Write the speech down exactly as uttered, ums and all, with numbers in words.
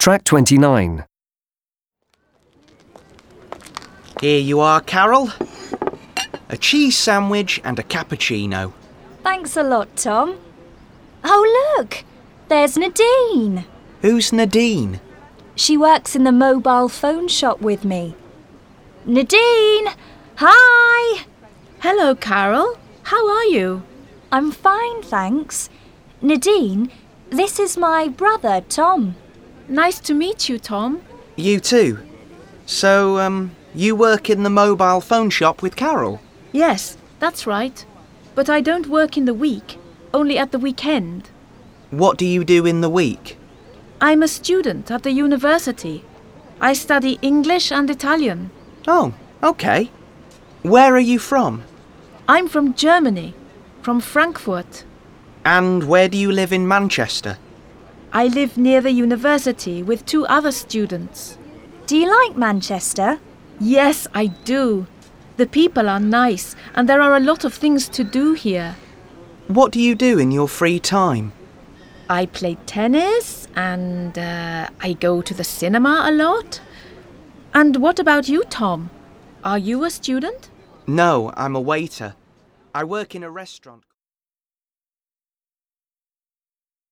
Track twenty-nine. Here you are, Carol. A cheese sandwich and a cappuccino. Thanks a lot, Tom. Oh, look! There's Nadine. Who's Nadine? She works in the mobile phone shop with me. Nadine! Hi! Hello, Carol. How are you? I'm fine, thanks. Nadine, this is my brother, Tom. Nice to meet you, Tom. You too. So, um, you work in the mobile phone shop with Carol? Yes, that's right. But I don't work in the week, only at the weekend. What do you do in the week? I'm a student at the university. I study English and Italian. Oh, okay. Where are you from? I'm from Germany, from Frankfurt. And where do you live in Manchester? I live near the university with two other students. Do you like Manchester? Yes, I do. The people are nice and there are a lot of things to do here. What do you do in your free time? I play tennis and uh, I go to the cinema a lot. And what about you, Tom? Are you a student? No, I'm a waiter. I work in a restaurant.